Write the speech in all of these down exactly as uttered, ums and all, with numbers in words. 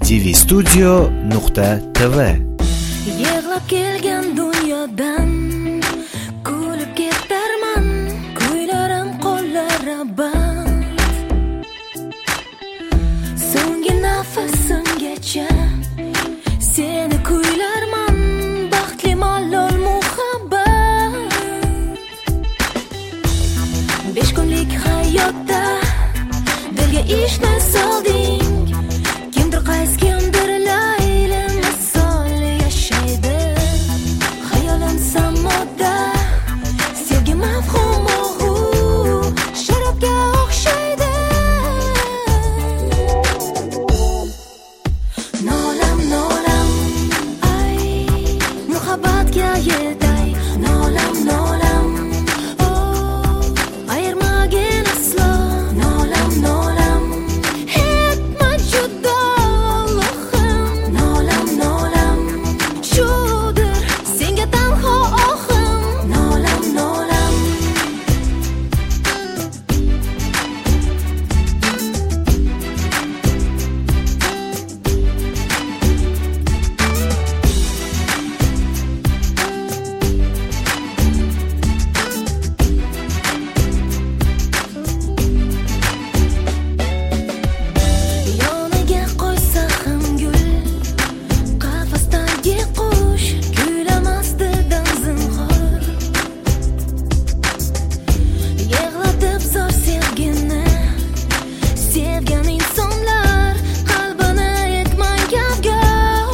tvstudio nuqta tv. Yig'lab kelgan dunyodan kulib ketarman, kuylarim qo'llari band. So'nggi nafasimgacha seni kuylarman, baxtli malol muhabbat. Besh kunlik hayotda dilga ishni solding, kimdir qaysi kimdir Layli misol yashaydi. Xayolim samoda, sevgi mavhumi sharobga o'xshaydi. Nolam nolam ay muhabbatga yeday, nolam nolam oh ayirmagin aslo. Nolam nolam etma juda Allohim, nolam nolam shudir senga tanho ohim. Nolam nolam yoniga qo'ysa ham gul, qafasdagi qush kuylamasdidan zinhor. Yig'latib zor sevgini sevgan insonlar qalbini etmay gavgor.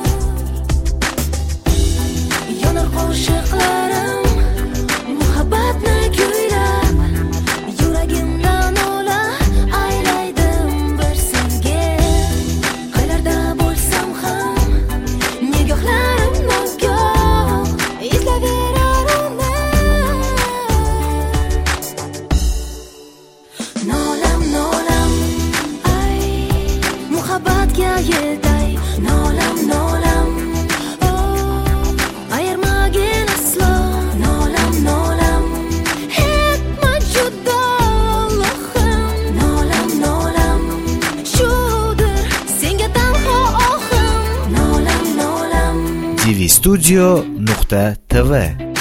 Yonar qo'shiqlarim muhabbatni kuylab, yuragimdan ola aylaydim bir senga. Qaylarda bo'lsam ham nigohlarim nogoh izlaverar uni. Nolam nolam ay muhabbatga yeday, nolam nolam oh ayirmagin aslo. Nolam nolam etma juda Allohim, nolam nolam shudir senga tanho ohim. Nolam nolam tvstudio nuqta tv